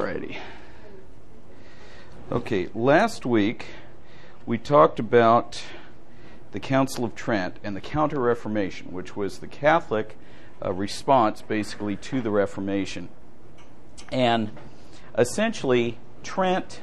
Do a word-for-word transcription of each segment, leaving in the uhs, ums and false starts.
Alrighty. Okay, last week we talked about the Council of Trent and the Counter-Reformation, which was the Catholic uh, response basically to the Reformation. And essentially, Trent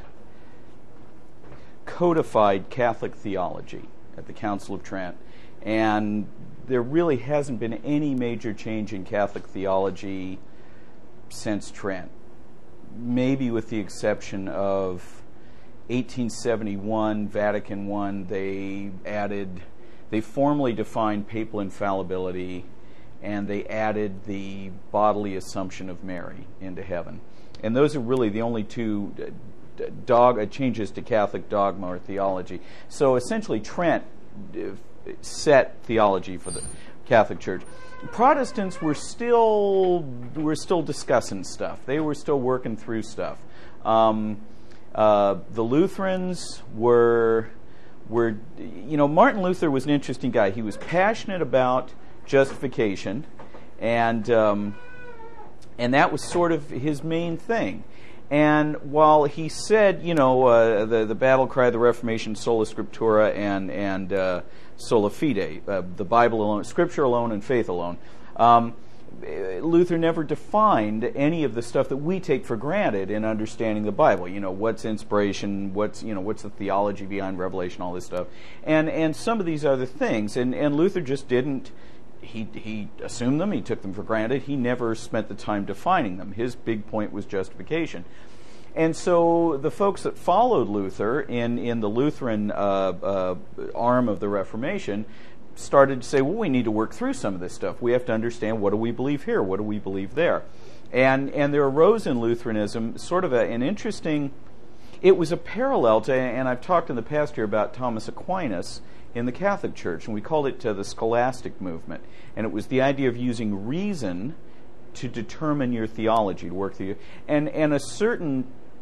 codified Catholic theology at the Council of Trent, and there really hasn't been any major change in Catholic theology since Trent, maybe with the exception of eighteen seventy-one, Vatican I. They added, they formally defined papal infallibility, and they added the bodily assumption of Mary into heaven. And those are really the only two dog uh, changes to Catholic dogma or theology. So essentially, Trent uh, set theology for the Catholic Church. Protestants were still were still discussing stuff. They were still working through stuff. Um, uh, the Lutherans were were you know Martin Luther was an interesting guy. He was passionate about justification, and um, and that was sort of his main thing. And while he said, you know, uh, the the battle cry of the Reformation, sola scriptura and and uh, sola fide, uh, the Bible alone, Scripture alone, and faith alone. Um, Luther never defined any of the stuff that we take for granted in understanding the Bible. You know, what's inspiration, what's you know, what's the theology behind Revelation, all this stuff, and and some of these other things. And and Luther just didn't. He he assumed them. He took them for granted. He never spent the time defining them. His big point was justification. And so the folks that followed Luther in, in the Lutheran uh, uh, arm of the Reformation started to say, well, we need to work through some of this stuff. We have to understand, what do we believe here? What do we believe there? And and there arose in Lutheranism sort of a, an interesting, it was a parallel to, and I've talked in the past here about Thomas Aquinas in the Catholic Church, and we called it uh, the scholastic movement. And it was the idea of using reason to determine your theology, to work through. And and a certain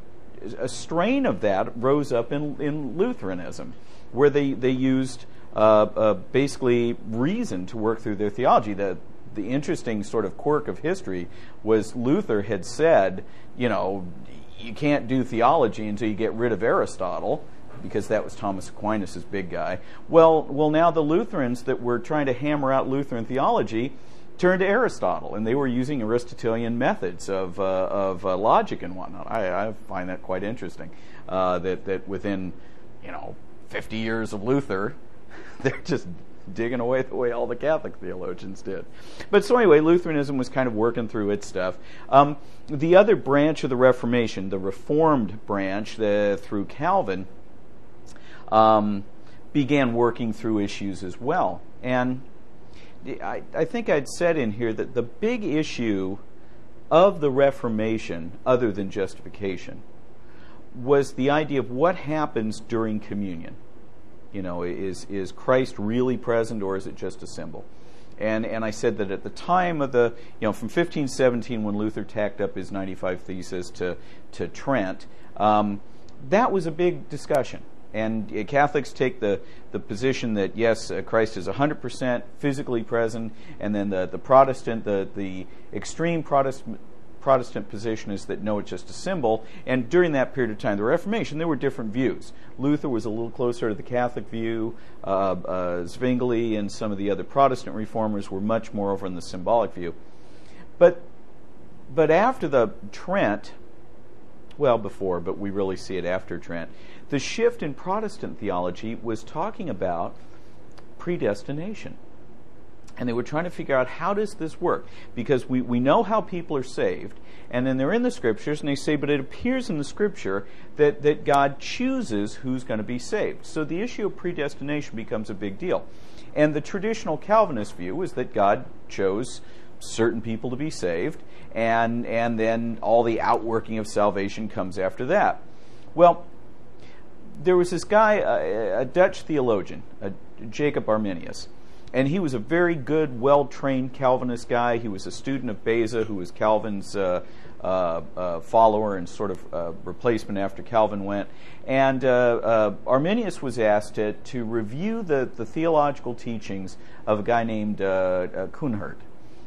a strain of that rose up in in Lutheranism, where they they used uh, uh, basically reason to work through their theology. The the interesting sort of quirk of history was Luther had said, you know, you can't do theology until you get rid of Aristotle, because that was Thomas Aquinas' big guy. Well, well, now the Lutherans that were trying to hammer out Lutheran theology turned to Aristotle, and they were using Aristotelian methods of uh, of uh, logic and whatnot. I, I find that quite interesting. Uh, that that within, you know, fifty years of Luther, they're just digging away the way all the Catholic theologians did. But so anyway, Lutheranism was kind of working through its stuff. Um, the other branch of the Reformation, the Reformed branch, the, through Calvin, Um, began working through issues as well. And I, I think I'd said in here that the big issue of the Reformation, other than justification, was the idea of what happens during communion. You know, is is Christ really present, or is it just a symbol? And and I said that at the time of the, you know, from fifteen seventeen, when Luther tacked up his ninety-five Theses to, to Trent, um, that was a big discussion. And uh, Catholics take the, the position that, yes, uh, Christ is one hundred percent physically present, and then the, the Protestant, the, the extreme Protestant, Protestant position is that, no, it's just a symbol. And during that period of time, the Reformation, there were different views. Luther was a little closer to the Catholic view. Uh, uh, Zwingli and some of the other Protestant reformers were much more over in the symbolic view. But, but after the Trent, well, before, but we really see it after Trent, the shift in Protestant theology was talking about predestination. And they were trying to figure out, how does this work? Because we, we know how people are saved, and then they're in the Scriptures, and they say, but it appears in the Scripture that, that God chooses who's going to be saved. So the issue of predestination becomes a big deal. And the traditional Calvinist view is that God chose certain people to be saved, and and then all the outworking of salvation comes after that. Well, there was this guy, a, a Dutch theologian, a, Jacob Arminius, and he was a very good, well-trained Calvinist guy. He was a student of Beza, who was Calvin's uh, uh, uh, follower and sort of uh, replacement after Calvin went. And uh, uh, Arminius was asked to, to review the, the theological teachings of a guy named uh, uh, Coonhert.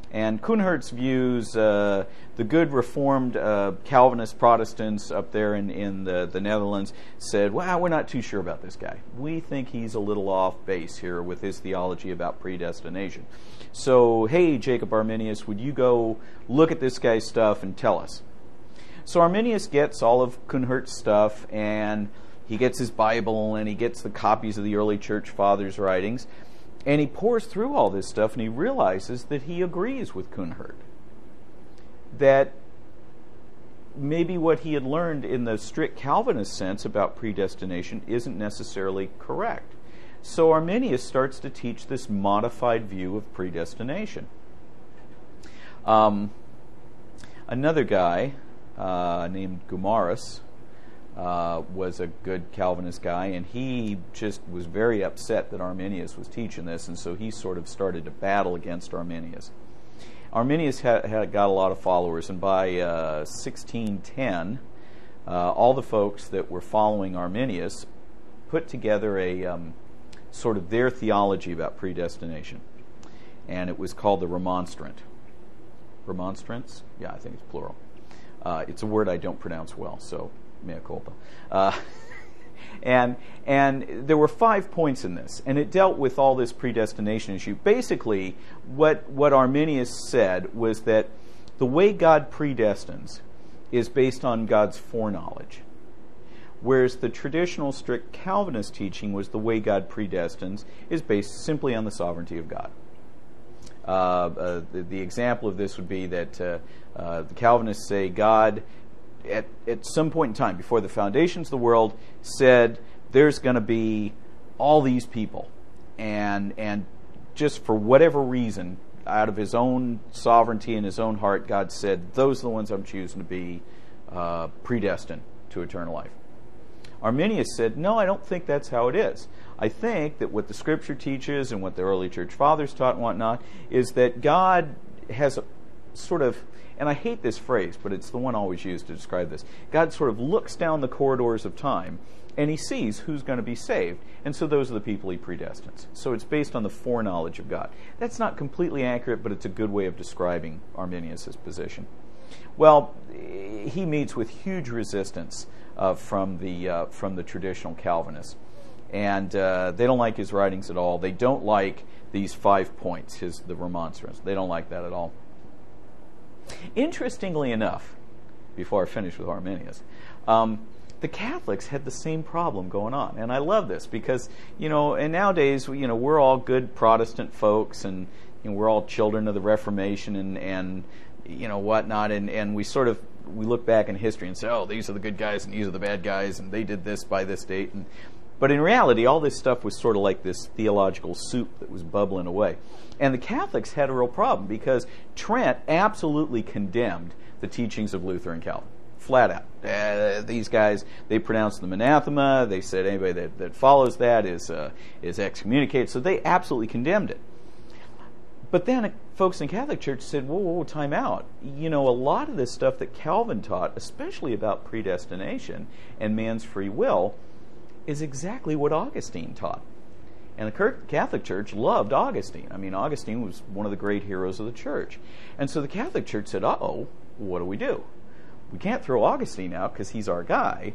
And Koenhert's views, uh, the good Reformed uh, Calvinist Protestants up there in, in the, the Netherlands said, well, we're not too sure about this guy. We think he's a little off base here with his theology about predestination. So, hey, Jacob Arminius, would you go look at this guy's stuff and tell us? So Arminius gets all of Koenhert's stuff, and he gets his Bible, and he gets the copies of the early church fathers' writings, and he pours through all this stuff, and he realizes that he agrees with Koenhert. That maybe what he had learned in the strict Calvinist sense about predestination isn't necessarily correct. So Arminius starts to teach this modified view of predestination. Um, another guy uh, named Gumarus Uh, was a good Calvinist guy, and he just was very upset that Arminius was teaching this, and so he sort of started to battle against Arminius. Arminius had, had got a lot of followers, and by uh, sixteen ten, uh, all the folks that were following Arminius put together a um, sort of their theology about predestination, and it was called the Remonstrant. Remonstrants? Yeah, I think it's plural. Uh, it's a word I don't pronounce well, so mea culpa. Uh, and and there were five points in this, and it dealt with all this predestination issue. Basically, what what Arminius said was that the way God predestines is based on God's foreknowledge, whereas the traditional strict Calvinist teaching was the way God predestines is based simply on the sovereignty of God. Uh, uh, the, the example of this would be that uh, uh, the Calvinists say God, At, at some point in time, before the foundations of the world, said there's going to be all these people. And and just for whatever reason, out of his own sovereignty and his own heart, God said, those are the ones I'm choosing to be uh, predestined to eternal life. Arminius said, no, I don't think that's how it is. I think that what the Scripture teaches and what the early church fathers taught and whatnot is that God has a sort of, and I hate this phrase, but it's the one always used to describe this. God sort of looks down the corridors of time, and he sees who's going to be saved, and so those are the people he predestines. So it's based on the foreknowledge of God. That's not completely accurate, but it's a good way of describing Arminius' position. Well, he meets with huge resistance uh, from the uh, from the traditional Calvinists, and uh, they don't like his writings at all. They don't like these five points, his the Remonstrance. They don't like that at all. Interestingly enough, before I finish with Arminius, um, the Catholics had the same problem going on, and I love this because you know, and nowadays you know we're all good Protestant folks, and you know, we're all children of the Reformation, and and you know whatnot, and and we sort of we look back in history and say, oh, these are the good guys and these are the bad guys, and they did this by this date, and but in reality, all this stuff was sort of like this theological soup that was bubbling away. And the Catholics had a real problem because Trent absolutely condemned the teachings of Luther and Calvin, flat out. Uh, these guys, they pronounced them anathema. They said anybody that, that follows that is uh, is excommunicated. So they absolutely condemned it. But then uh, folks in the Catholic Church said, whoa, whoa, time out. You know, a lot of this stuff that Calvin taught, especially about predestination and man's free will, is exactly what Augustine taught. And the Catholic Church loved Augustine. I mean, Augustine was one of the great heroes of the church. And so the Catholic Church said, uh-oh, what do we do? We can't throw Augustine out because he's our guy,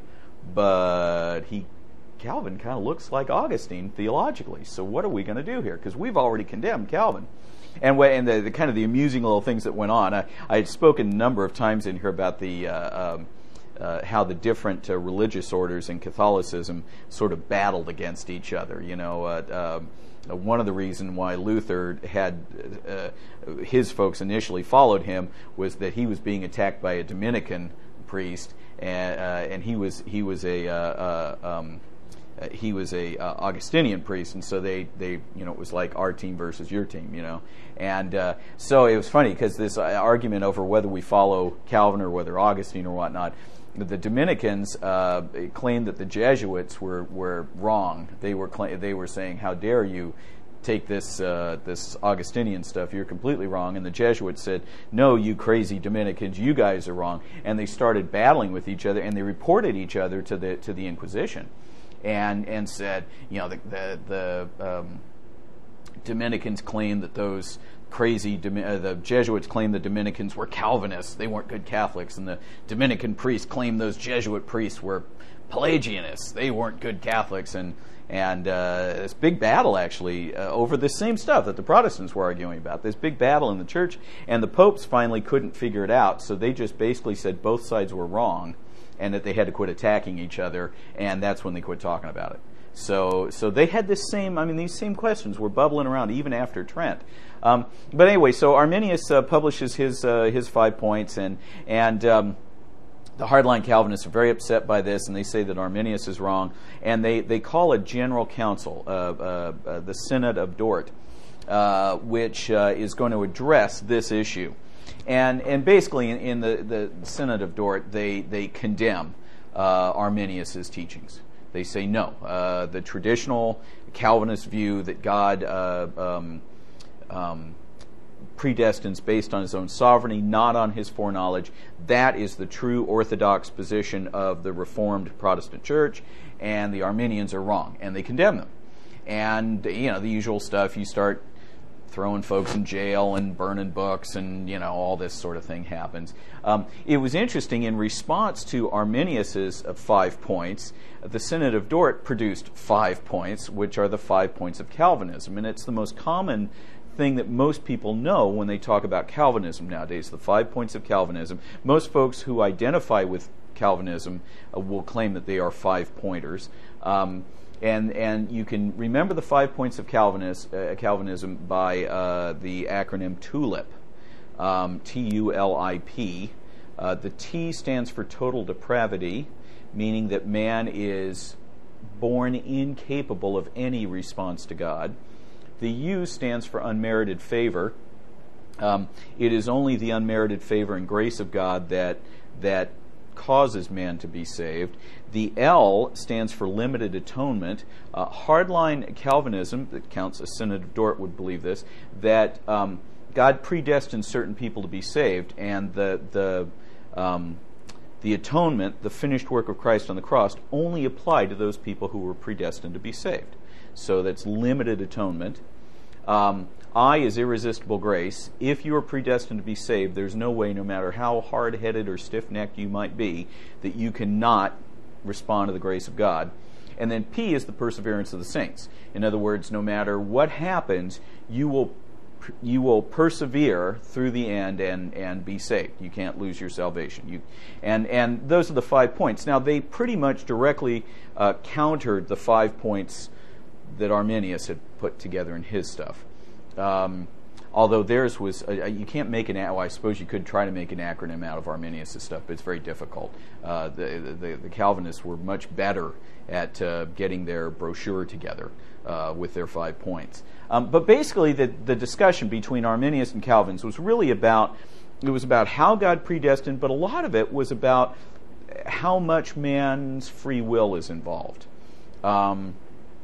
but he, Calvin kind of looks like Augustine theologically. So what are we going to do here? Because we've already condemned Calvin. And, and the, the kind of the amusing little things that went on. I, I had spoken a number of times in here about the uh, um, Uh, how the different uh, religious orders in Catholicism sort of battled against each other. You know, uh, uh, one of the reasons why Luther had uh, his folks initially followed him was that he was being attacked by a Dominican priest, and, uh, and he was he was a uh, uh, um, he was a uh, Augustinian priest, and so they they you know it was like our team versus your team, you know, and uh, so it was funny because this argument over whether we follow Calvin or whether Augustine or whatnot. The Dominicans uh, claimed that the Jesuits were, were wrong. They were cla- they were saying, "How dare you take this uh, this Augustinian stuff? You're completely wrong." And the Jesuits said, "No, you crazy Dominicans, you guys are wrong." And they started battling with each other, and they reported each other to the to the Inquisition, and and said, you know, the the, the um, Dominicans claimed that those crazy, uh, the Jesuits claimed the Dominicans were Calvinists. They weren't good Catholics. And the Dominican priests claimed those Jesuit priests were Pelagianists. They weren't good Catholics. And and uh, this big battle, actually, uh, over this same stuff that the Protestants were arguing about, this big battle in the church. And the popes finally couldn't figure it out, so they just basically said both sides were wrong and that they had to quit attacking each other, and that's when they quit talking about it. So so they had this same, I mean, these same questions were bubbling around even after Trent. Um, but anyway, so Arminius uh, publishes his uh, his five points, and and um, the hardline Calvinists are very upset by this, and they say that Arminius is wrong, and they, they call a general council, uh, uh, uh, the Synod of Dort, uh, which uh, is going to address this issue. And and basically in, in the, the Synod of Dort, they, they condemn uh, Arminius' teachings. They say no. Uh, the traditional Calvinist view that God uh, um, um, predestines based on his own sovereignty, not on his foreknowledge, that is the true orthodox position of the Reformed Protestant Church, and the Arminians are wrong, and they condemn them. And, you know, the usual stuff, you start throwing folks in jail and burning books, and, you know, all this sort of thing happens. Um, it was interesting, in response to Arminius's uh, five points, the Synod of Dort produced five points, which are the five points of Calvinism, and it's the most common thing that most people know when they talk about Calvinism nowadays, the five points of Calvinism. Most folks who identify with Calvinism uh, will claim that they are five-pointers. Um, And and you can remember the five points of Calvinist, uh, Calvinism by uh, the acronym TULIP, um, T U L I P. Uh, the T stands for total depravity, meaning that man is born incapable of any response to God. The U stands for unmerited favor. Um, it is only the unmerited favor and grace of God that that causes man to be saved. The L stands for limited atonement. Uh, hardline Calvinism, that counts as Synod of Dort would believe this, that um, God predestined certain people to be saved, and the the um, the atonement, the finished work of Christ on the cross, only applied to those people who were predestined to be saved. So that's limited atonement. Um, I is irresistible grace. If you are predestined to be saved, there's no way, no matter how hard-headed or stiff-necked you might be, that you cannot respond to the grace of God. And then P is the perseverance of the saints. In other words, no matter what happens, you will you will persevere through the end and, and be saved. You can't lose your salvation. You, and, and those are the five points. Now, they pretty much directly uh, countered the five points that Arminius had put together in his stuff. Um, although theirs was, uh, you can't make an, well, I suppose you could try to make an acronym out of Arminius' stuff, but it's very difficult. Uh, the, the, the Calvinists were much better at uh, getting their brochure together uh, with their five points. Um, but basically the, the discussion between Arminius and Calvins was really about, it was about how God predestined, but a lot of it was about how much man's free will is involved. Um,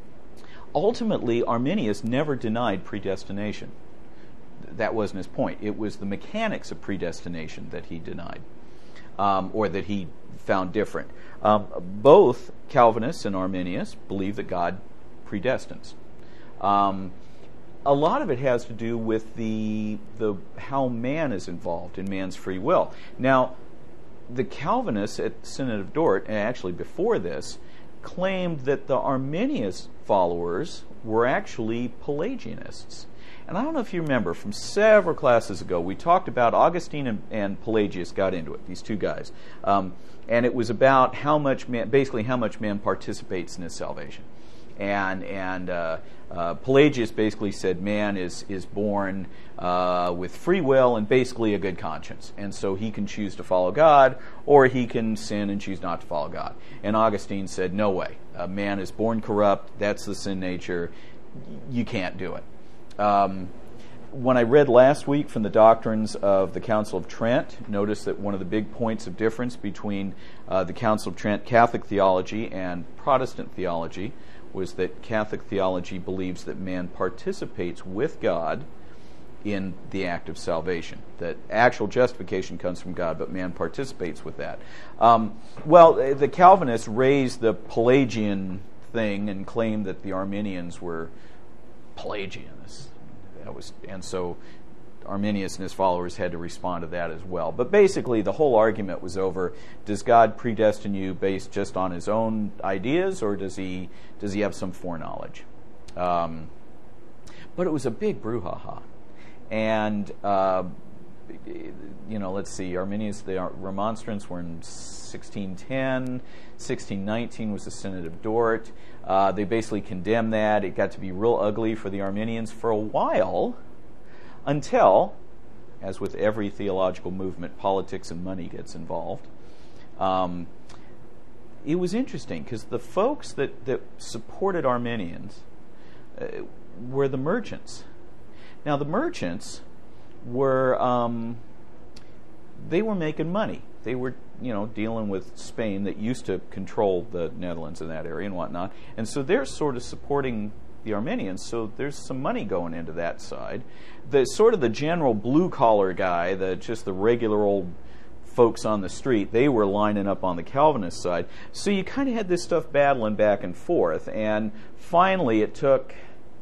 Ultimately, Arminius never denied predestination. That wasn't his point. It was the mechanics of predestination that he denied, um, or that he found different. Um, both Calvinists and Arminius believe that God predestines. Um, a lot of it has to do with the the how man is involved in man's free will. Now, the Calvinists at Synod of Dort, and actually before this, claimed that the Arminius followers were actually Pelagianists. And I don't know if you remember, from several classes ago, we talked about Augustine and, and Pelagius got into it, these two guys. Um, and it was about how much man, basically how much man participates in his salvation. And and uh, uh, Pelagius basically said man is is born uh, with free will and basically a good conscience, and so he can choose to follow God, or he can sin and choose not to follow God. And Augustine said, no way, a man is born corrupt. That's the sin nature. You can't do it. Um, when I read last week from the doctrines of the Council of Trent, notice that one of the big points of difference between uh, the Council of Trent Catholic theology and Protestant theology was that Catholic theology believes that man participates with God in the act of salvation, that actual justification comes from God, but man participates with that. Um, well, the Calvinists raised the Pelagian thing and claimed that the Arminians were Pelagians. That was, and so Arminius and his followers had to respond to that as well. But basically, the whole argument was over: does God predestine you based just on His own ideas, or does He does He have some foreknowledge? Um, but it was a big brouhaha, and uh, you know, let's see. Arminius, the Remonstrants were in sixteen ten. sixteen nineteen was the Synod of Dort. Uh, they basically condemned that. It got to be real ugly for the Arminians for a while, until, as with every theological movement, politics and money gets involved. Um, it was interesting because the folks that, that supported Arminians uh, were the merchants. Now, the merchants were um, they were making money. They were, you know, dealing with Spain that used to control the Netherlands in that area and whatnot. And so they're sort of supporting the Arminians, so there's some money going into that side. The sort of the general blue-collar guy, the just the regular old folks on the street, they were lining up on the Calvinist side. So you kind of had this stuff battling back and forth. And finally it took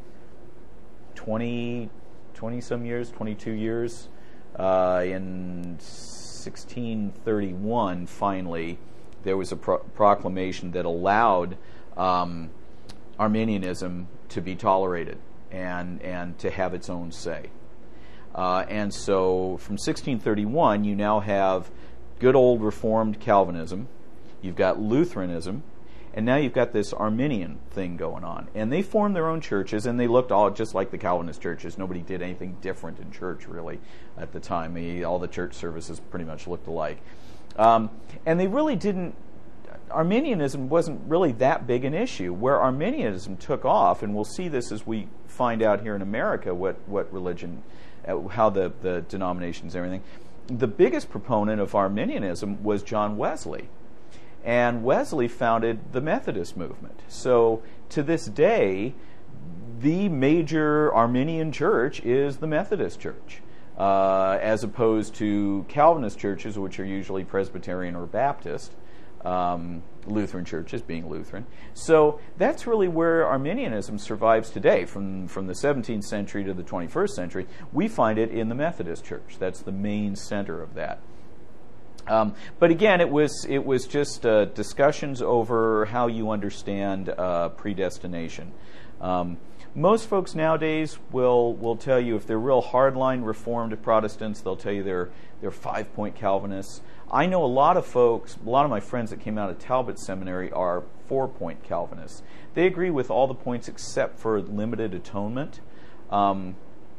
twenty, twenty-some years, twenty-two years, uh, in sixteen thirty-one, finally, there was a pro- proclamation that allowed um, Arminianism to be tolerated and and to have its own say. Uh, and so from sixteen thirty-one, you now have good old Reformed Calvinism, you've got Lutheranism, and now you've got this Arminian thing going on. And they formed their own churches, and they looked all just like the Calvinist churches. Nobody did anything different in church, really, at the time. They, all the church services pretty much looked alike. Um, and they really didn't, Arminianism wasn't really that big an issue. Where Arminianism took off, and we'll see this as we find out here in America what, what religion, uh, how the, the denominations and everything, the biggest proponent of Arminianism was John Wesley. And Wesley founded the Methodist movement. So to this day, the major Arminian church is the Methodist Church, uh, as opposed to Calvinist churches, which are usually Presbyterian or Baptist, um, Lutheran churches being Lutheran. So that's really where Arminianism survives today. From, from the seventeenth century to the twenty-first century, we find it in the Methodist Church. That's the main center of that. Um, but again, it was it was just uh, discussions over how you understand uh, predestination. Um, most folks nowadays will will tell you, if they're real hardline Reformed Protestants, they'll tell you they're they're five point Calvinists. I know a lot of folks, a lot of my friends that came out of Talbot Seminary are four point Calvinists. They agree with all the points except for limited atonement. Um,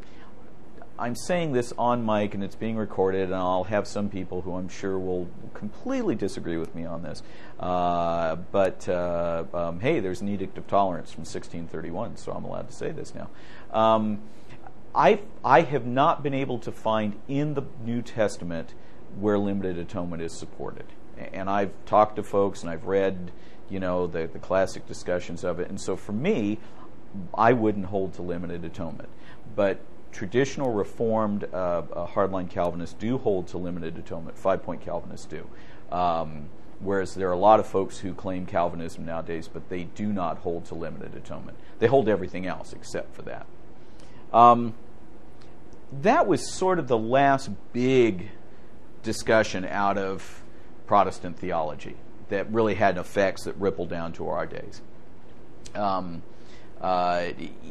I'm saying this on mic, and it's being recorded, and I'll have some people who I'm sure will completely disagree with me on this. Uh, but, uh, um, hey, there's an Edict of Tolerance from sixteen thirty-one, so I'm allowed to say this now. Um, I I have not been able to find in the New Testament where limited atonement is supported. And I've talked to folks, and I've read, you know, the, the classic discussions of it. And so for me, I wouldn't hold to limited atonement. But traditional Reformed uh, uh, hardline Calvinists do hold to limited atonement. Five-point Calvinists do. Um, whereas there are a lot of folks who claim Calvinism nowadays, but they do not hold to limited atonement. They hold everything else except for that. Um, that was sort of the last big discussion out of Protestant theology that really had effects that rippled down to our days. Um, uh,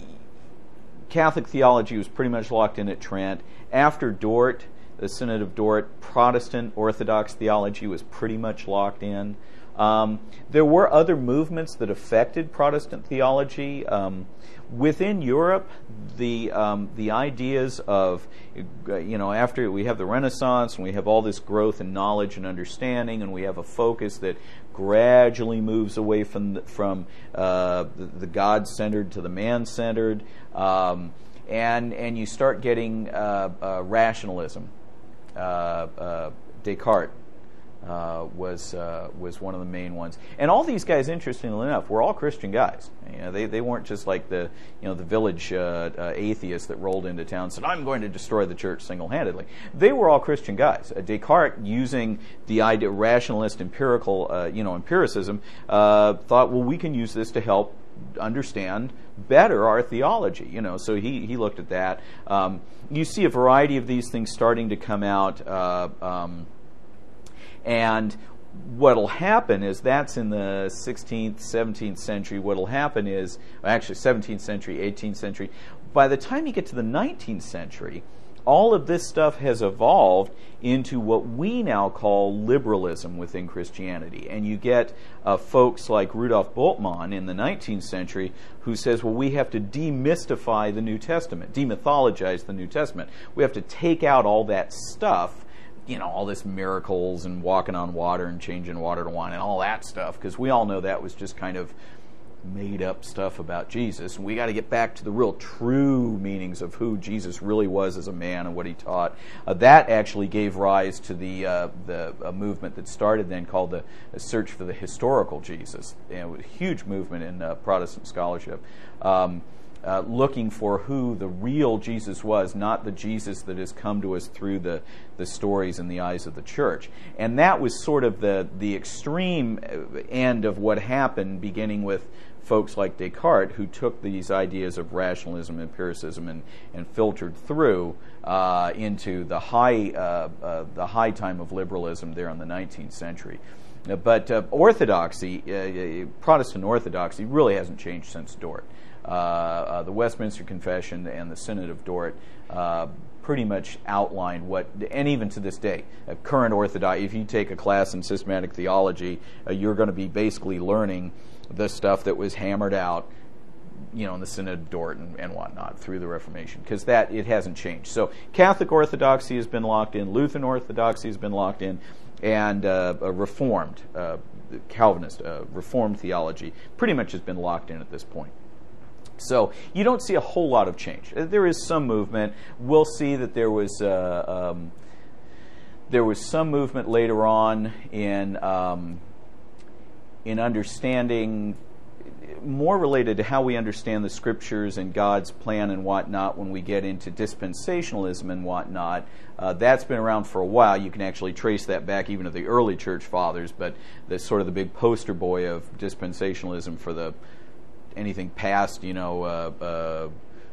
Catholic theology was pretty much locked in at Trent. After Dort, the Synod of Dort, Protestant Orthodox theology was pretty much locked in. Um, there were other movements that affected Protestant theology. Um, within Europe, the um, the ideas of, you know, after we have the Renaissance and we have all this growth in knowledge and understanding, and we have a focus that gradually moves away from the, from uh, the, the God-centered to the man-centered, um, and and you start getting uh, uh, rationalism. Uh, uh, Descartes uh, was uh, was one of the main ones, and all these guys, interestingly enough, were all Christian guys. You know, they they weren't just like the you know the village uh, uh, atheists that rolled into town and said, "I'm going to destroy the church single-handedly." They were all Christian guys. Uh, Descartes, using the idea rationalist empirical uh, you know empiricism, uh, thought, well, we can use this to help understand better our theology. You know, so he he looked at that. Um, you see a variety of these things starting to come out, uh, um, and what'll happen is that's in the sixteenth, seventeenth century. What'll happen is actually seventeenth century, eighteenth century. By the time you get to the nineteenth century, all of this stuff has evolved into what we now call liberalism within Christianity. And you get uh, folks like Rudolf Bultmann in the nineteenth century who says, well, we have to demystify the New Testament, demythologize the New Testament. We have to take out all that stuff, you know, all this miracles and walking on water and changing water to wine and all that stuff, because we all know that was just kind of made up stuff about Jesus. And we got to get back to the real true meanings of who Jesus really was as a man and what he taught. Uh, that actually gave rise to the uh, the a movement that started then called the, the Search for the Historical Jesus. And it was a huge movement in uh, Protestant scholarship. Um, Uh, looking for who the real Jesus was, not the Jesus that has come to us through the, the stories and the eyes of the church. And that was sort of the, the extreme end of what happened, beginning with folks like Descartes, who took these ideas of rationalism, empiricism, and, and filtered through uh, into the high, uh, uh, the high time of liberalism there in the nineteenth century. Uh, but uh, orthodoxy, uh, Protestant orthodoxy, really hasn't changed since Dort. Uh, uh, the Westminster Confession and the Synod of Dort uh, pretty much outlined what, and even to this day, uh, current orthodox, if you take a class in systematic theology, uh, you're going to be basically learning the stuff that was hammered out, you know, in the Synod of Dort and, and whatnot through the Reformation, because that, it hasn't changed. So Catholic orthodoxy has been locked in, Lutheran orthodoxy has been locked in, and uh, a Reformed, uh, Calvinist, uh, Reformed theology pretty much has been locked in at this point. So you don't see a whole lot of change. There is some movement. We'll see that there was uh, um, there was some movement later on in um, in understanding, more related to how we understand the Scriptures and God's plan and whatnot when we get into dispensationalism and whatnot. Uh, that's been around for a while. You can actually trace that back even to the early Church Fathers, but the sort of the big poster boy of dispensationalism for the anything past, you know, uh, uh,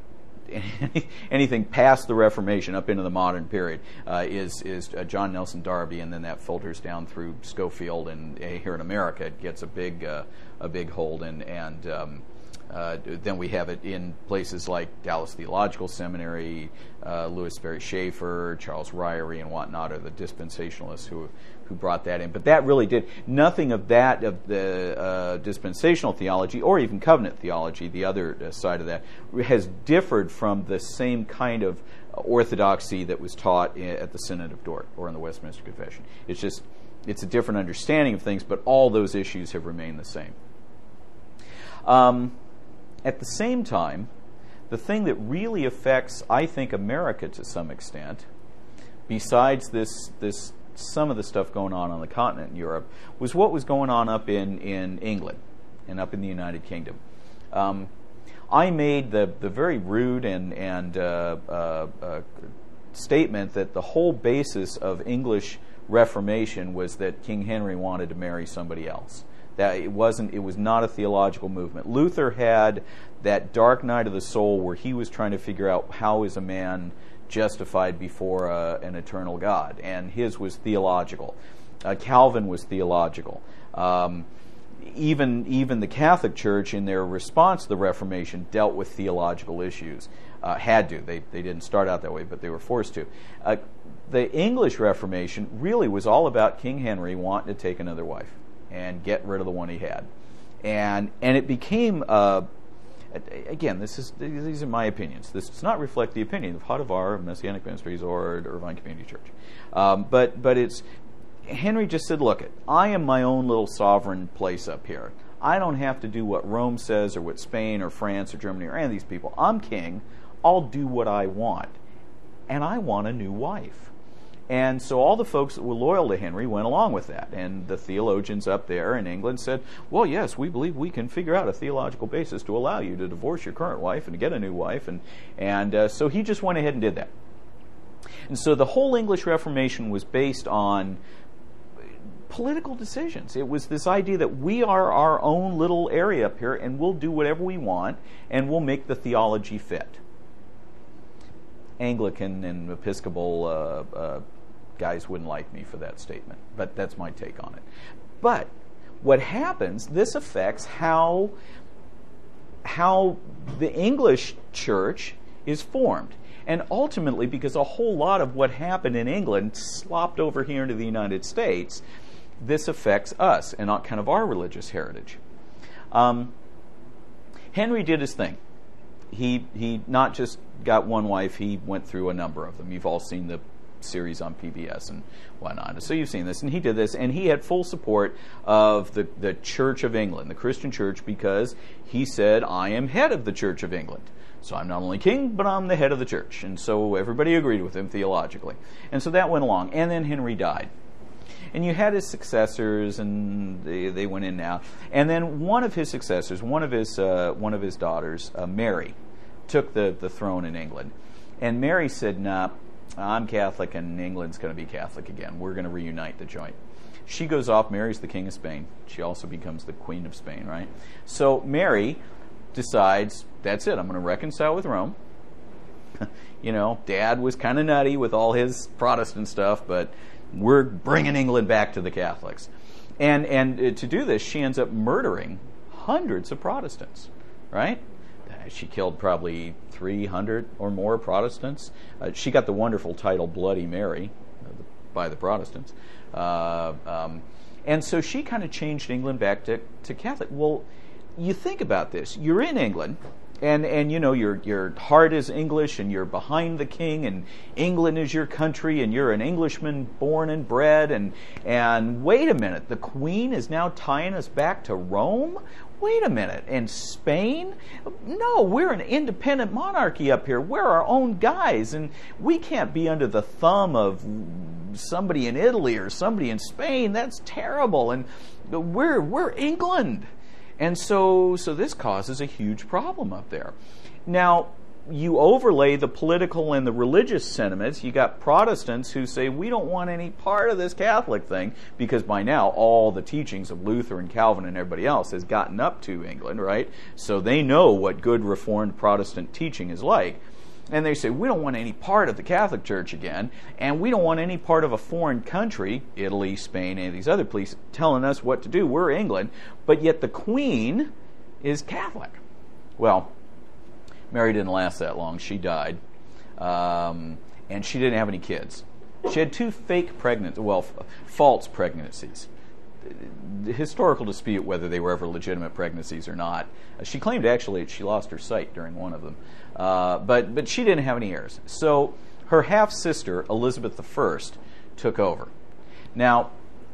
anything past the Reformation up into the modern period uh, is is uh, John Nelson Darby, and then that filters down through Schofield, and uh, here in America it gets a big uh, a big hold, and and um, uh, then we have it in places like Dallas Theological Seminary, uh, Louis Sperry Schaeffer, Charles Ryrie, and whatnot are the dispensationalists who. who brought that in. But that really did nothing of that, of the uh, dispensational theology or even covenant theology, the other uh, side of that, has differed from the same kind of orthodoxy that was taught in, at the Synod of Dort or in the Westminster Confession. It's just, it's a different understanding of things, but all those issues have remained the same. Um, at the same time, the thing that really affects, I think, America to some extent, besides this this some of the stuff going on on the continent in Europe, was what was going on up in, in England and up in the United Kingdom. Um, I made the, the very rude and, and uh, uh, uh, statement that the whole basis of English Reformation was that King Henry wanted to marry somebody else. That it wasn't, it was not a theological movement. Luther had that dark night of the soul where he was trying to figure out how is a man justified before uh, an eternal God, and his was theological. Uh, Calvin was theological. Um, even even the Catholic Church, in their response to the Reformation, dealt with theological issues. Uh, had to. They they didn't start out that way, but they were forced to. Uh, the English Reformation really was all about King Henry wanting to take another wife and get rid of the one he had, and and it became. Uh, Again, this is these are my opinions. This does not reflect the opinion of Hadavar, Messianic Ministries, or Irvine Community Church. Um, but but it's Henry just said, look, I am my own little sovereign place up here. I don't have to do what Rome says or what Spain or France or Germany or any of these people. I'm king. I'll do what I want. And I want a new wife. And so all the folks that were loyal to Henry went along with that. And the theologians up there in England said, well, yes, we believe we can figure out a theological basis to allow you to divorce your current wife and to get a new wife. And, and uh, so he just went ahead and did that. And so the whole English Reformation was based on political decisions. It was this idea that we are our own little area up here, and we'll do whatever we want, and we'll make the theology fit. Anglican and Episcopal uh, uh, guys wouldn't like me for that statement, but that's my take on it. But what happens, this affects how, how the English church is formed. And ultimately, because a whole lot of what happened in England slopped over here into the United States, this affects us and not kind of our religious heritage. Um, Henry did his thing. He he not just got one wife, he went through a number of them. You've all seen the series on P B S and whatnot. So you've seen this. And he did this, and he had full support of the, the Church of England, the Christian church, because he said, I am head of the Church of England. So I'm not only king, but I'm the head of the church. And so everybody agreed with him theologically. And so that went along. And then Henry died. And you had his successors, and they, they went in now. And then one of his successors, one of his uh, one of his daughters, uh, Mary, took the, the throne in England. And Mary said, nah, I'm Catholic, and England's going to be Catholic again. We're going to reunite the joint. She goes off, marries the King of Spain. She also becomes the Queen of Spain, right? So Mary decides, that's it, I'm going to reconcile with Rome. You know, Dad was kind of nutty with all his Protestant stuff, but we're bringing England back to the Catholics. And and uh, to do this, she ends up murdering hundreds of Protestants, right? Uh, she killed probably three hundred or more Protestants. Uh, she got the wonderful title Bloody Mary uh, by the Protestants. Uh, um, and so she kind of changed England back to, to Catholic. Well, you think about this. You're in England, and, and you know, your your heart is English, and you're behind the king, and England is your country, and you're an Englishman born and bred, and and wait a minute, the Queen is now tying us back to Rome? Wait a minute, and Spain? No, we're an independent monarchy up here. We're our own guys, and we can't be under the thumb of somebody in Italy or somebody in Spain. That's terrible, and we're we're England. And so, so this causes a huge problem up there. Now, you overlay the political and the religious sentiments. You got Protestants who say, we don't want any part of this Catholic thing, because by now all the teachings of Luther and Calvin and everybody else has gotten up to England, right? So they know what good Reformed Protestant teaching is like. And they say, we don't want any part of the Catholic Church again, and we don't want any part of a foreign country, Italy, Spain, any of these other places, telling us what to do. We're England, but yet the Queen is Catholic. Well, Mary didn't last that long. She died, um, and she didn't have any kids. She had two fake pregnancies, well, f- false pregnancies. The historical dispute whether they were ever legitimate pregnancies or not. Uh, she claimed actually she lost her sight during one of them. Uh, but but she didn't have any heirs. So her half-sister, Elizabeth the First, took over. Now,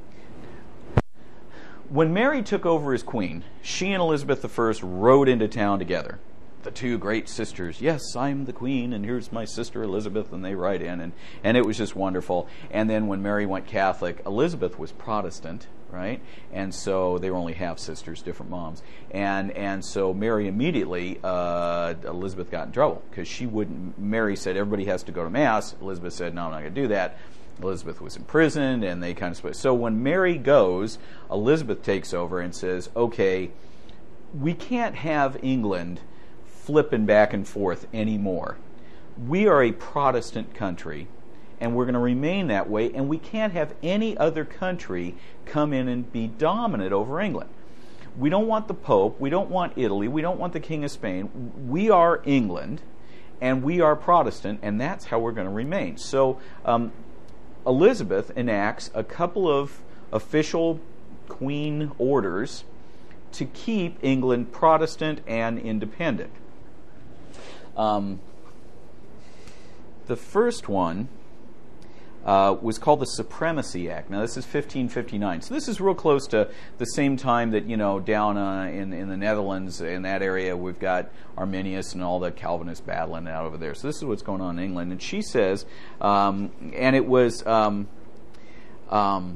when Mary took over as queen, she and Elizabeth the First rode into town together. The two great sisters, yes, I'm the queen, and here's my sister Elizabeth, and they ride in, and, and it was just wonderful. And then when Mary went Catholic, Elizabeth was Protestant, right? And so they were only half-sisters, different moms. And and so Mary immediately, uh, Elizabeth got in trouble, because she wouldn't, Mary said everybody has to go to Mass. Elizabeth said, no, I'm not going to do that. Elizabeth was imprisoned, and they kind of split. So when Mary goes, Elizabeth takes over and says, okay, we can't have England flipping back and forth anymore. We are a Protestant country, and we're going to remain that way, and we can't have any other country come in and be dominant over England. We don't want the Pope, we don't want Italy, we don't want the King of Spain. We are England, and we are Protestant, and that's how we're going to remain. So um, Elizabeth enacts a couple of official queen orders to keep England Protestant and independent. Um, the first one uh, was called the Supremacy Act. Now, this is fifteen fifty-nine. So this is real close to the same time that, you know, down uh, in, in the Netherlands, in that area, we've got Arminius and all the Calvinists battling out over there. So this is what's going on in England. And she says, um, and it was, um, um,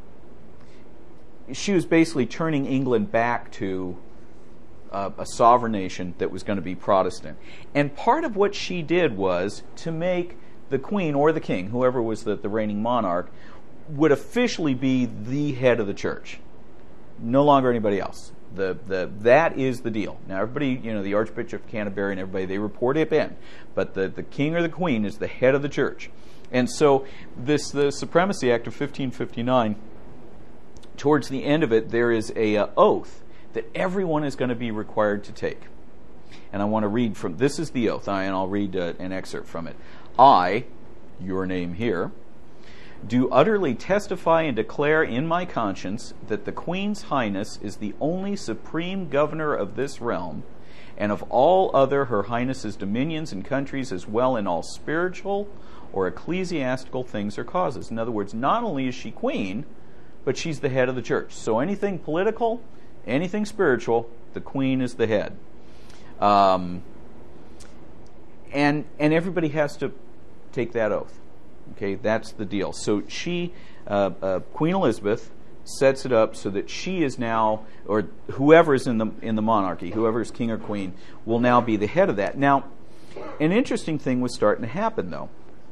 she was basically turning England back to Uh, a sovereign nation that was going to be Protestant. And part of what she did was to make the queen or the king, whoever was the, the reigning monarch, would officially be the head of the church. No longer anybody else. The the that is the deal. Now everybody, you know, the Archbishop of Canterbury and everybody, they report it in, but the, the king or the queen is the head of the church. And so this the Supremacy Act of fifteen fifty-nine, towards the end of it, there is a uh, oath that everyone is going to be required to take. And I want to read from, this is the oath, I, and I'll read uh, an excerpt from it. I, your name here, do utterly testify and declare in my conscience that the Queen's Highness is the only supreme governor of this realm, and of all other Her Highness's dominions and countries, as well in all spiritual or ecclesiastical things or causes. In other words, not only is she queen, but she's the head of the church. So anything political, anything spiritual, the queen is the head. Um, and and everybody has to take that oath. Okay, that's the deal. So she, uh, uh, Queen Elizabeth, sets it up so that she is now, or whoever is in the in the monarchy, whoever is king or queen, will now be the head of that. Now, an interesting thing was starting to happen, though.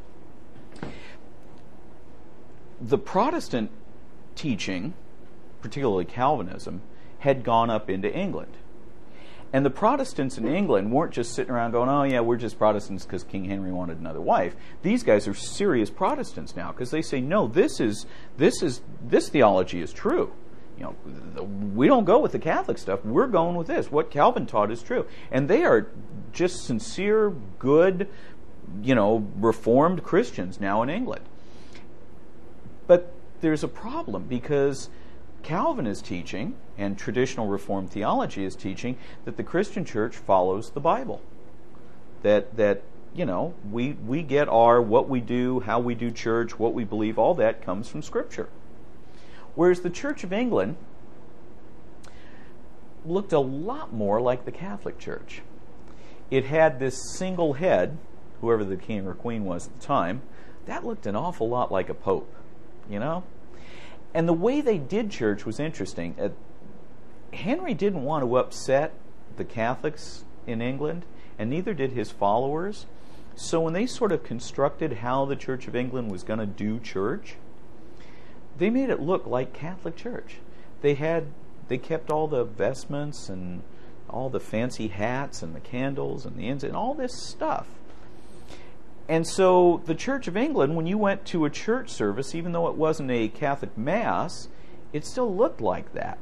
The Protestant teaching, particularly Calvinism, had gone up into England. And the Protestants in England weren't just sitting around going, oh yeah, we're just Protestants because King Henry wanted another wife. These guys are serious Protestants now, because they say, no, this is this is this theology is true. You know, the, we don't go with the Catholic stuff. We're going with this. What Calvin taught is true. And they are just sincere, good, you know, Reformed Christians now in England. But there's a problem, because Calvin is teaching, and traditional Reformed theology is teaching, that the Christian church follows the Bible. That, that you know, we, we get our, what we do, how we do church, what we believe, all that comes from Scripture. Whereas the Church of England looked a lot more like the Catholic Church. It had this single head, whoever the king or queen was at the time, that looked an awful lot like a pope, you know? And the way they did church was interesting. Uh, Henry didn't want to upset the Catholics in England, and neither did his followers. So when they sort of constructed how the Church of England was going to do church, they made it look like Catholic Church. They had, they kept all the vestments and all the fancy hats and the candles and the incense and all this stuff. And so the Church of England, when you went to a church service, even though it wasn't a Catholic Mass, it still looked like that.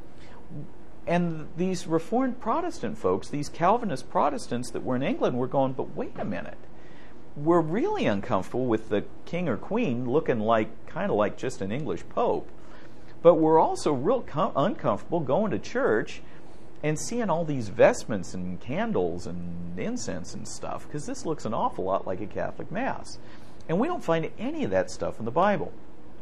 And these Reformed Protestant folks, these Calvinist Protestants that were in England, were going, but wait a minute. We're really uncomfortable with the king or queen looking like, kind of like just an English pope. But we're also real com- uncomfortable going to church and seeing all these vestments and candles and incense and stuff, because this looks an awful lot like a Catholic Mass. And we don't find any of that stuff in the Bible.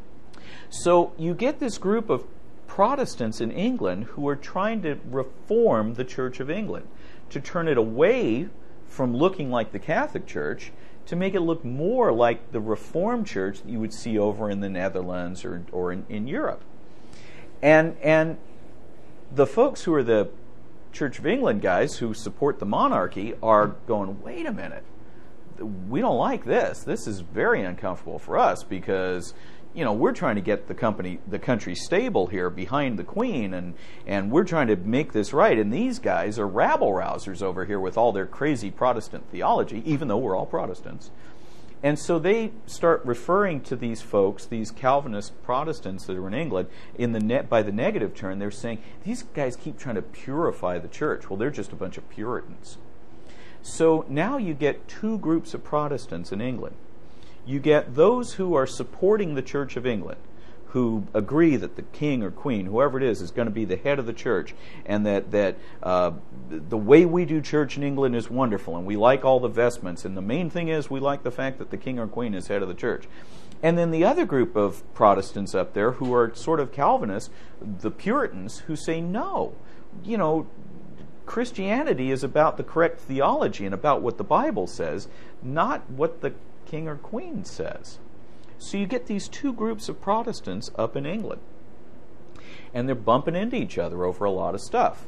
So you get this group of Protestants in England who are trying to reform the Church of England, to turn it away from looking like the Catholic Church to make it look more like the Reformed Church that you would see over in the Netherlands or, or in, in Europe. And, and the folks who are the Church of England guys who support the monarchy are going, wait a minute, we don't like this. This is very uncomfortable for us, because, you know, we're trying to get the company, the country stable here behind the Queen, and, and we're trying to make this right. And these guys are rabble-rousers over here with all their crazy Protestant theology, even though we're all Protestants. And so they start referring to these folks, these Calvinist Protestants that are in England, in the net by the negative term. They're saying, these guys keep trying to purify the church. Well, they're just a bunch of Puritans. So now you get two groups of Protestants in England. You get those who are supporting the Church of England, who agree that the king or queen, whoever it is, is going to be the head of the church, and that, that uh, the way we do church in England is wonderful, and we like all the vestments, and the main thing is we like the fact that the king or queen is head of the church. And then the other group of Protestants up there who are sort of Calvinists, the Puritans, who say, no, you know, Christianity is about the correct theology and about what the Bible says, not what the king or queen says. So you get these two groups of Protestants up in England, and they're bumping into each other over a lot of stuff.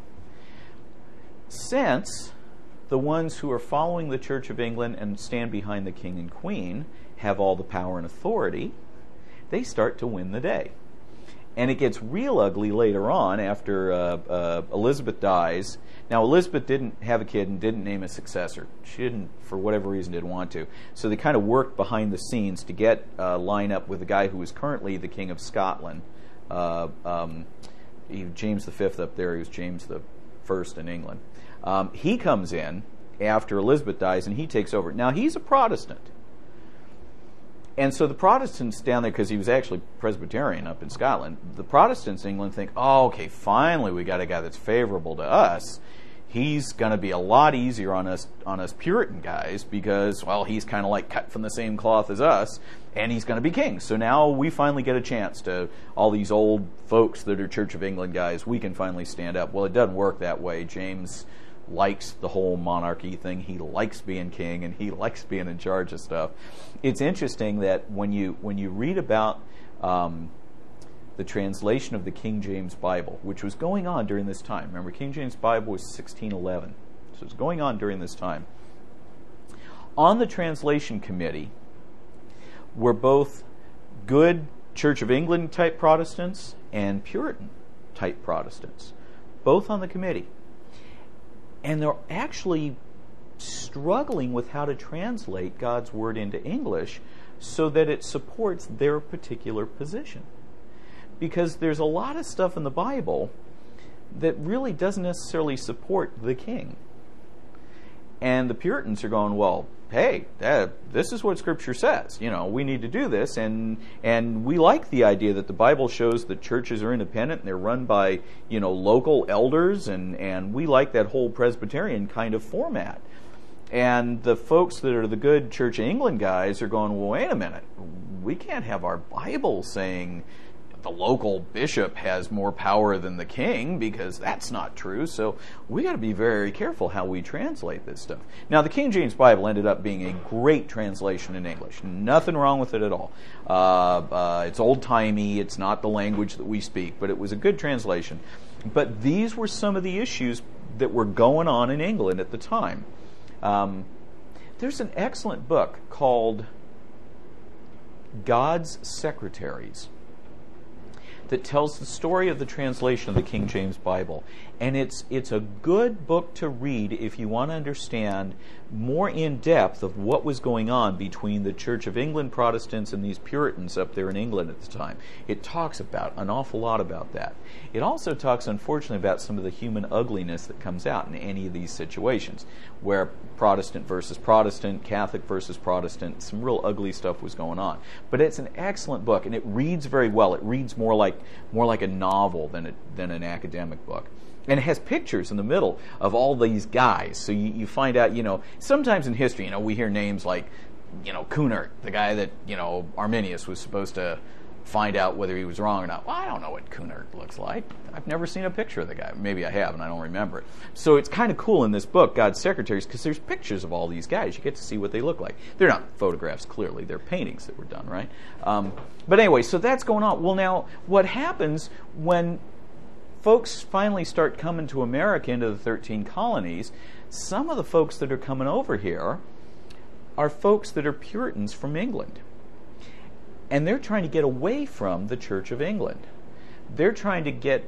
Since the ones who are following the Church of England and stand behind the king and queen have all the power and authority, they start to win the day. And it gets real ugly later on after uh, uh, Elizabeth dies. Now, Elizabeth didn't have a kid and didn't name a successor. She didn't, for whatever reason, didn't want to. So they kind of worked behind the scenes to get uh, line up with the guy who is currently the King of Scotland. Uh, um, he, James the Fifth up there. He was James the First in England. Um, he comes in after Elizabeth dies, and he takes over. Now, he's a Protestant. And so the Protestants down there, because he was actually Presbyterian up in Scotland, the Protestants in England think, oh, okay, finally we got a guy that's favorable to us. He's going to be a lot easier on us on us Puritan guys because, well, he's kind of like cut from the same cloth as us, and he's going to be king. So now we finally get a chance to, all these old folks that are Church of England guys, we can finally stand up. Well, it doesn't work that way. James likes the whole monarchy thing. He likes being king, and he likes being in charge of stuff. It's interesting that when you when you read about um, the translation of the King James Bible, which was going on during this time. Remember, King James Bible was sixteen eleven, so it's going on during this time. On the translation committee were both good Church of England type Protestants and Puritan type Protestants, both on the committee. And they're actually struggling with how to translate God's Word into English so that it supports their particular position. Because there's a lot of stuff in the Bible that really doesn't necessarily support the king. And the Puritans are going, well, hey, that, this is what Scripture says. You know, we need to do this. And and we like the idea that the Bible shows that churches are independent and they're run by, you know, local elders. And, and we like that whole Presbyterian kind of format. And the folks that are the good Church of England guys are going, well, wait a minute. We can't have our Bible saying the local bishop has more power than the king, because that's not true. So we got to be very careful how we translate this stuff. Now, the King James Bible ended up being a great translation in English. Nothing wrong with it at all. Uh, uh, it's old-timey. It's not the language that we speak, but it was a good translation. But these were some of the issues that were going on in England at the time. Um, there's an excellent book called God's Secretaries that tells the story of the translation of the King James Bible. And it's it's a good book to read if you want to understand more in depth of what was going on between the Church of England Protestants and these Puritans up there in England at the time. It talks about an awful lot about that. It also talks, unfortunately, about some of the human ugliness that comes out in any of these situations, where Protestant versus Protestant, Catholic versus Protestant, some real ugly stuff was going on. But it's an excellent book, and it reads very well. It reads more like more like a novel than a, than an academic book. And it has pictures in the middle of all these guys. So you, you find out, you know, sometimes in history, you know, we hear names like, you know, Cunard, the guy that, you know, Arminius was supposed to find out whether he was wrong or not. Well, I don't know what Cunard looks like. I've never seen a picture of the guy. Maybe I have, and I don't remember it. So it's kind of cool in this book, God's Secretaries, because there's pictures of all these guys. You get to see what they look like. They're not photographs, clearly. They're paintings that were done, right? Um, but anyway, so that's going on. Well, now, what happens when folks finally start coming to America into the thirteen colonies, some of the folks that are coming over here are folks that are Puritans from England. And they're trying to get away from the Church of England. They're trying to get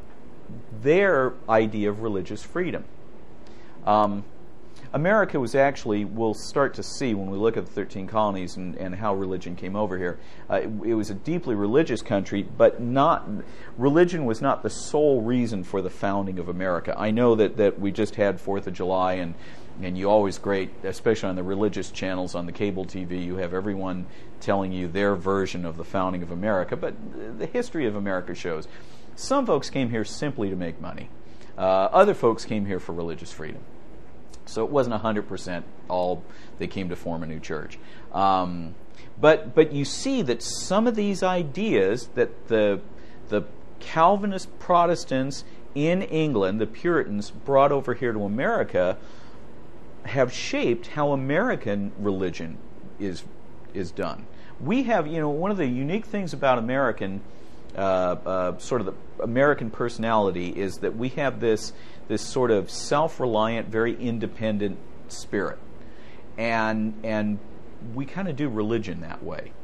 their idea of religious freedom. Um, America was actually, we'll start to see when we look at the thirteen colonies and, and how religion came over here. Uh, it, it was a deeply religious country, but not religion was not the sole reason for the founding of America. I know that, that we just had fourth of July, and and you always great, especially on the religious channels on the cable T V, you have everyone telling you their version of the founding of America, but the history of America shows some folks came here simply to make money. Uh, other folks came here for religious freedom. So it wasn't one hundred percent all they came to form a new church. Um, but but you see that some of these ideas that the the Calvinist Protestants in England, the Puritans, brought over here to America, have shaped how American religion is is done. We have, you know, one of the unique things about American, uh, uh, sort of the American personality is that we have this this sort of self-reliant, very independent spirit, and and we kind of do religion that way.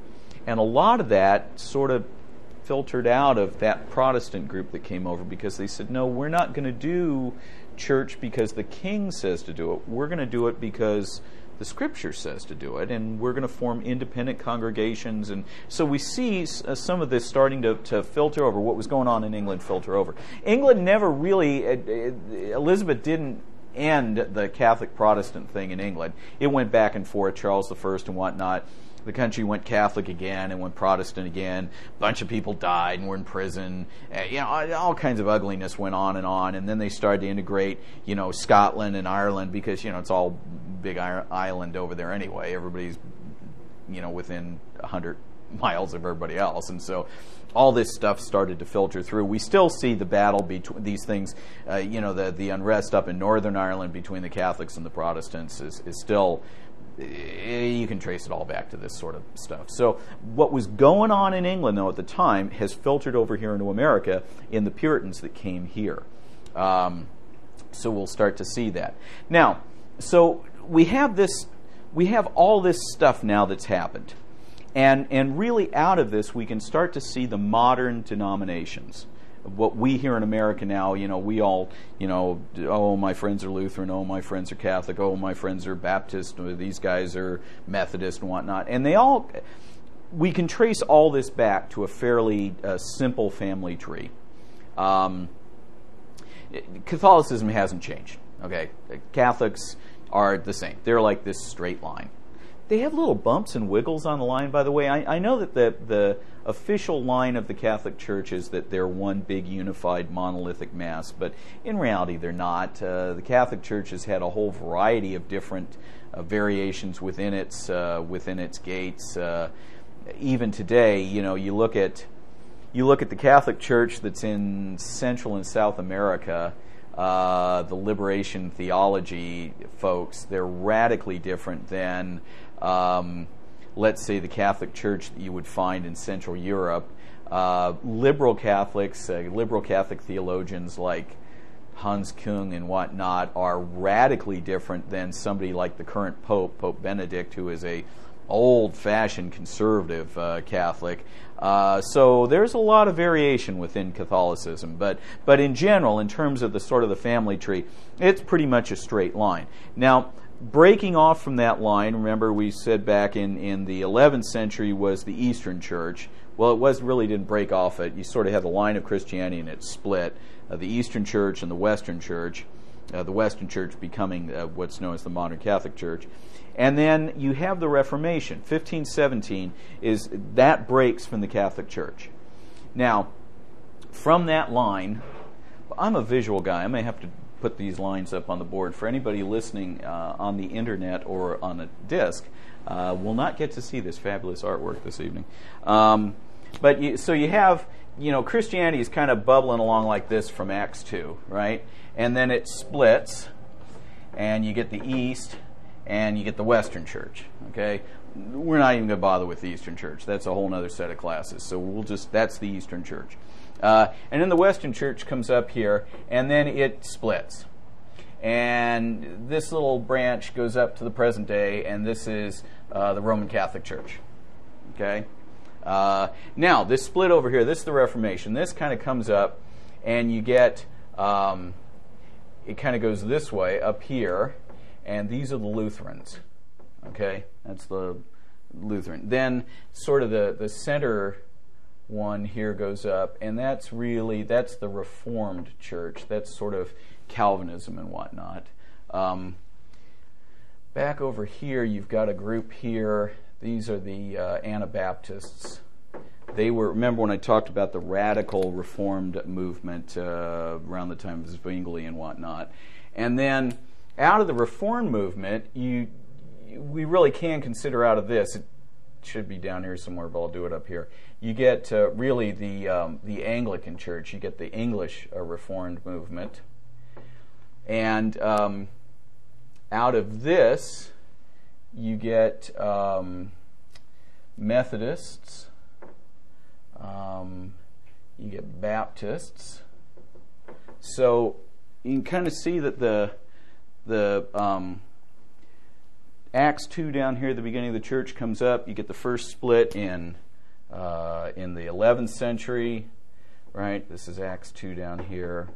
And a lot of that sort of filtered out of that Protestant group that came over, because they said, no, we're not going to do church because the king says to do it. We're going to do it because the Scripture says to do it, and we're going to form independent congregations. And so we see uh, some of this starting to, to filter over. What was going on in England filter over. England never really, uh, uh, Elizabeth didn't end the Catholic Protestant thing in England. It went back and forth, Charles the First and whatnot. The country went Catholic again and went Protestant again. A bunch of people died and were in prison. Uh, you know, all kinds of ugliness went on and on. And then they started to integrate, you know, Scotland and Ireland, because, you know, it's all big island over there anyway. Everybody's, you know, within a hundred miles of everybody else. And so all this stuff started to filter through. We still see the battle between these things, uh, you know, the, the unrest up in Northern Ireland between the Catholics and the Protestants is, is still... You can trace it all back to this sort of stuff. So what was going on in England, though, at the time has filtered over here into America in the Puritans that came here. Um, so we'll start to see that. Now, so we have this, we have all this stuff now that's happened. And, and really out of this, we can start to see the modern denominations. What we here in America now, you know, we all, you know, oh, my friends are Lutheran, oh, my friends are Catholic, oh, my friends are Baptist, these guys are Methodist and whatnot. And they all, we can trace all this back to a fairly uh, simple family tree. Um, Catholicism hasn't changed, okay? Catholics are the same. They're like this straight line. They have little bumps and wiggles on the line, by the way. I, I know that the, the official line of the Catholic Church is that they're one big unified monolithic mass, but in reality they're not. Uh, the Catholic Church has had a whole variety of different uh, variations within its uh, within its gates. Uh, even today, you know, you look at you look at the Catholic Church that's in Central and South America. Uh, the liberation theology folks, they're radically different than, um, let's say, the Catholic Church that you would find in Central Europe. Uh, liberal Catholics, uh, liberal Catholic theologians like Hans Küng and whatnot are radically different than somebody like the current Pope, Pope Benedict, who is a old-fashioned conservative uh, Catholic. Uh, so there's a lot of variation within Catholicism, but but in general, in terms of the sort of the family tree, it's pretty much a straight line. Now, breaking off from that line, remember we said back in, in the eleventh century was the Eastern Church. Well, it was really didn't break off it. You sort of had the line of Christianity and it split. Uh, the Eastern Church and the Western Church. Uh, the Western Church becoming uh, what's known as the modern Catholic Church. And then you have the Reformation. fifteen seventeen is that breaks from the Catholic Church. Now, from that line, I'm a visual guy. I may have to put these lines up on the board. For anybody listening uh, on the internet or on a disc, uh, will not get to see this fabulous artwork this evening. Um, but you, so you have, you know, Christianity is kind of bubbling along like this from Acts two, right? And then it splits, and you get the East, and you get the Western Church, okay? We're not even going to bother with the Eastern Church. That's a whole other set of classes. So we'll just, that's the Eastern Church. Uh, and then the Western Church comes up here, and then it splits. And this little branch goes up to the present day, and this is uh, the Roman Catholic Church, okay? Uh, now, this split over here, this is the Reformation. This kind of comes up, and you get, um, it kind of goes this way up here, and these are the Lutherans, okay? That's the Lutheran. Then sort of the, the center one here goes up, and that's really, that's the Reformed Church. That's sort of Calvinism and whatnot. Um, back over here, you've got a group here. These are the uh, Anabaptists. They were, remember when I talked about the radical Reformed movement uh, around the time of Zwingli and whatnot. And then out of the Reformed movement, you, we really can consider out of this, it should be down here somewhere, but I'll do it up here. You get uh, really the um, the Anglican Church. You get the English uh, Reformed movement. And um, out of this, you get um, Methodists. Um, you get Baptists. So you can kind of see that the the um, Acts two down here at the beginning of the church comes up. You get the first split in uh, in the eleventh century, right? This is Acts two down here.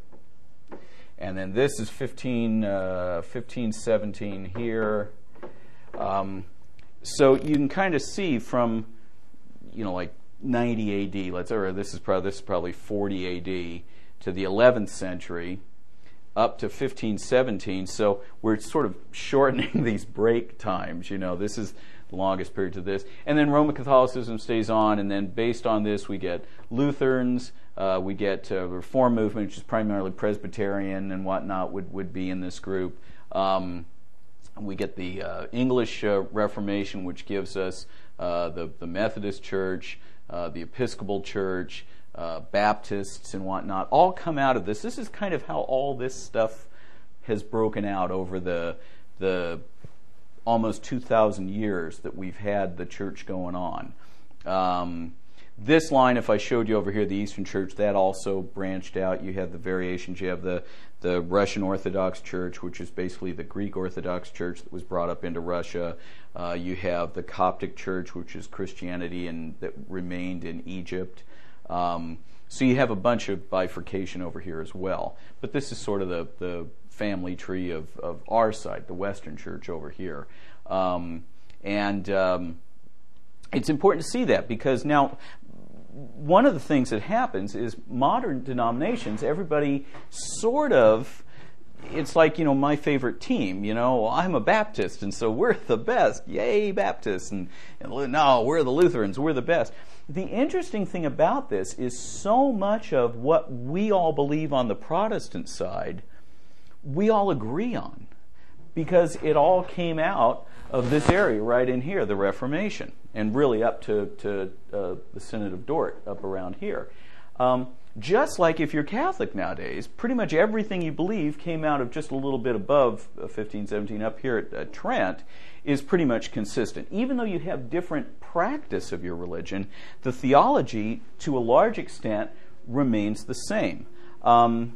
And then this is fifteen, uh, fifteen seventeen here. Um, so you can kind of see from, you know, like ninety A D, let's or this is probably this is probably forty A D to the eleventh century, up to fifteen seventeen. So we're sort of shortening these break times. You know, this is the longest period to this, and then Roman Catholicism stays on, and then based on this, we get Lutherans. Uh, we get uh, Reform movement, which is primarily Presbyterian and whatnot, would, would be in this group. Um, we get the uh, English uh, Reformation, which gives us uh, the, the Methodist Church, uh, the Episcopal Church, uh, Baptists and whatnot, all come out of this. This is kind of how all this stuff has broken out over the the almost two thousand years that we've had the church going on. Um, This line, if I showed you over here, the Eastern Church, that also branched out. You have the variations. You have the, the Russian Orthodox Church, which is basically the Greek Orthodox Church that was brought up into Russia. Uh, you have the Coptic Church, which is Christianity and that remained in Egypt. Um, so you have a bunch of bifurcation over here as well. But this is sort of the, the family tree of, of our side, the Western Church over here. Um, and um, it's important to see that because now one of the things that happens is modern denominations, everybody sort of, it's like, you know, my favorite team, you know, I'm a Baptist, and so we're the best. Yay, Baptists. And, and no, we're the Lutherans. We're the best. The interesting thing about this is so much of what we all believe on the Protestant side, we all agree on because it all came out of this area right in here, the Reformation, and really up to, to uh, the Synod of Dort, up around here. Um, just like if you're Catholic nowadays, pretty much everything you believe came out of just a little bit above uh, fifteen seventeen up here at, at Trent is pretty much consistent. Even though you have different practice of your religion, the theology, to a large extent, remains the same. Um,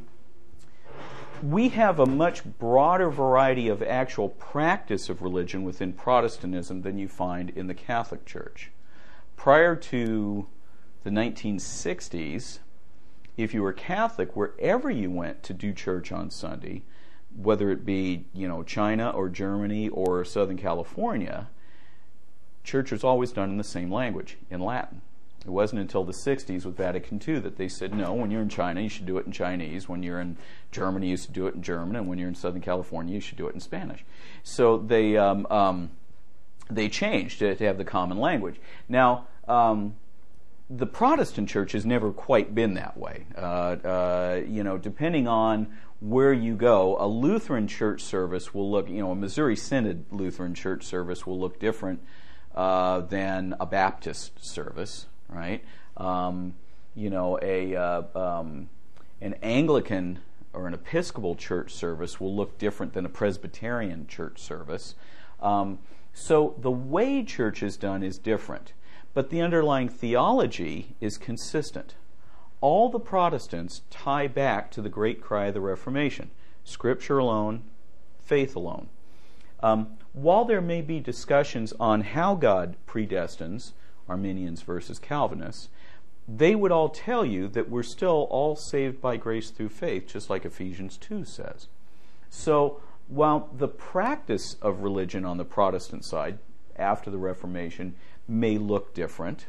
We have a much broader variety of actual practice of religion within Protestantism than you find in the Catholic Church. Prior to the nineteen sixties, if you were Catholic, wherever you went to do church on Sunday, whether it be, you know, China or Germany or Southern California, church was always done in the same language, in Latin. It wasn't until the sixties with Vatican two that they said, no, when you're in China, you should do it in Chinese. When you're in Germany, you should do it in German. And when you're in Southern California, you should do it in Spanish. So they um, um, they changed to, to have the common language. Now, um, the Protestant church has never quite been that way. Uh, uh, you know, depending on where you go, a Lutheran church service will look, you know, a Missouri Synod Lutheran church service will look different uh, than a Baptist service. Right, um, you know, a uh, um, an Anglican or an Episcopal church service will look different than a Presbyterian church service. Um, so the way church is done is different, but the underlying theology is consistent. All the Protestants tie back to the great cry of the Reformation: Scripture alone, faith alone. Um, while there may be discussions on how God predestines, Arminians versus Calvinists, they would all tell you that we're still all saved by grace through faith, just like Ephesians two says. So while the practice of religion on the Protestant side after the Reformation may look different,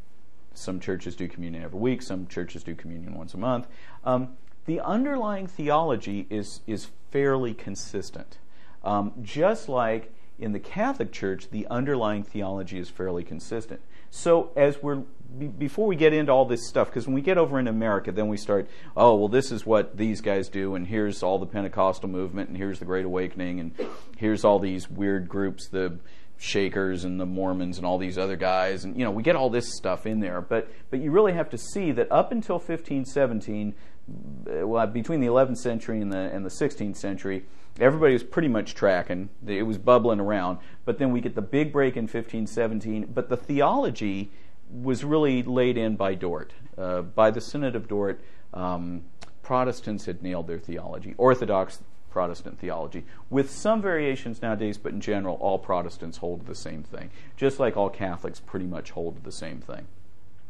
some churches do communion every week, some churches do communion once a month, um, the underlying theology is, is fairly consistent. Um, just like in the Catholic Church, the underlying theology is fairly consistent. So as we're, be, before we get into all this stuff, because when we get over in America, then we start, oh, well, this is what these guys do, and here's all the Pentecostal movement, and here's the Great Awakening, and here's all these weird groups, the Shakers and the Mormons and all these other guys, and, you know, we get all this stuff in there. But, but you really have to see that up until fifteen seventeen, well, between the eleventh century and the, and the sixteenth century, everybody was pretty much tracking. It was bubbling around. But then we get the big break in fifteen seventeen. But the theology was really laid in by Dort. Uh, by the Synod of Dort, um, Protestants had nailed their theology. Orthodox Protestant theology, with some variations nowadays, but in general, all Protestants hold to the same thing. Just like all Catholics pretty much hold to the same thing.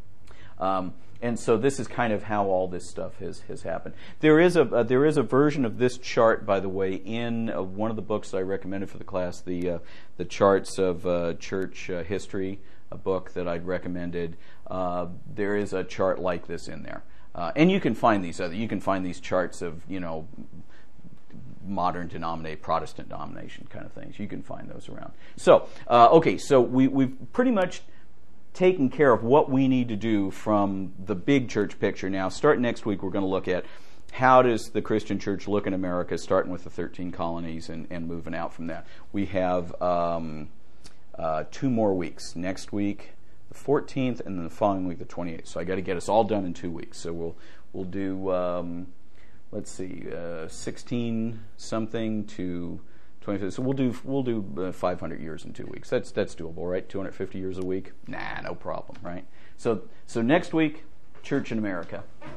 Um, and so this is kind of how all this stuff has, has happened. There is a uh, there is a version of this chart, by the way, in uh, one of the books that I recommended for the class, the uh, the charts of uh, church uh, history, a book that I'd recommended. Uh, there is a chart like this in there, uh, and you can find these other. You can find these charts of you know modern denominate Protestant denomination kind of things. You can find those around. So uh, okay, so we we've pretty much taking care of what we need to do from the big church picture. Now, starting next week, we're going to look at how does the Christian church look in America, starting with the thirteen colonies and, and moving out from that. We have um, uh, two more weeks. Next week, the fourteenth, and then the following week, the twenty-eighth. So I got to get us all done in two weeks. So we'll we'll do um, let's see, uh, sixteen something to twenty-fifth. So we'll do we'll do uh, five hundred years in two weeks. That's that's doable, right? two hundred fifty years a week. Nah, no problem, right? So so next week, Church in America.